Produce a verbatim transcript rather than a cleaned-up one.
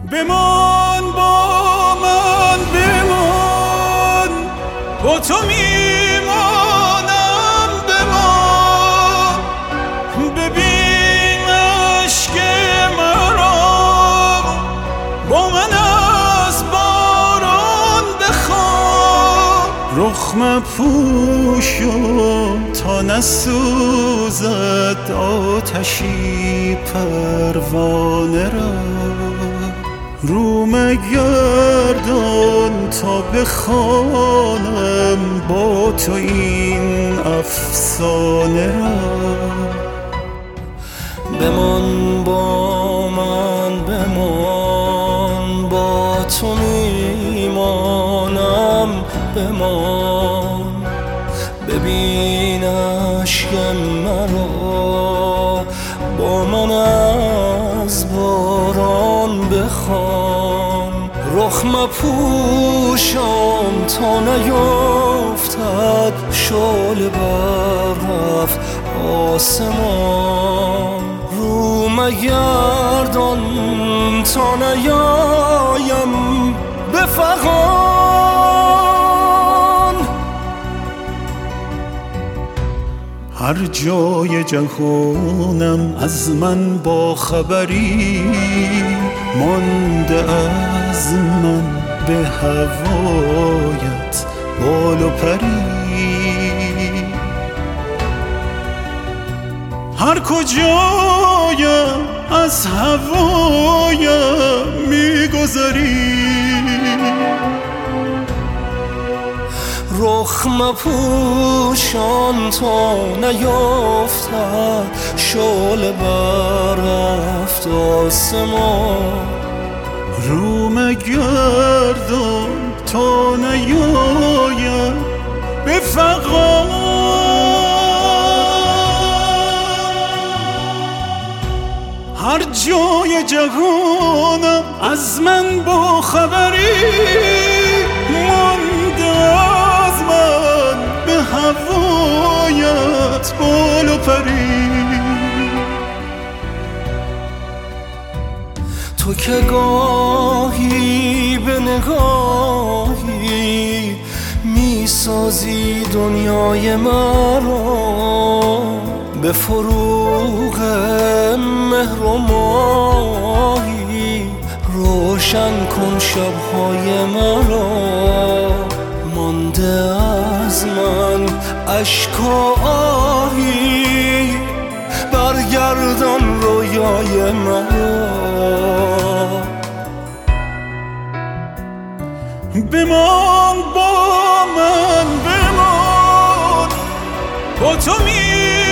بمان با من، بمان با تو میمانم، بمان ببین عشق مرا، با من از باران بخواب. رخ مپوشم تا نسوزد آتشی پروانه را، رو مگردان تا بخوانم با تو این افسانه را. بمان با من، بمان با تو میمانم، بمان ببین عشق مرا، با من از باران بخوان. رخ مپوشم تا نیفتد شعله بر رفت آسمان، رو مگردان تا نیایم به فغان. هر جای جهانم از من با خبری، مانده از من به هوایت بال و پری. هر کجایم از هوایم میگذری، رخ مپوشان تا نیفتد شعله بر رفت آسمان، رو مگردان تا نیایم به فغان. هر جای جهانم از من با خبری، مانده از من به هوایت بال و پری. تو که گاهی به نگاهی میسازی دنیای مرا، به فروغ مهر و ماهی روشن کن شبهای مرا. مانده از من اشک و آهی، برگردان رویای مرا. بمان با من، بمان با تو می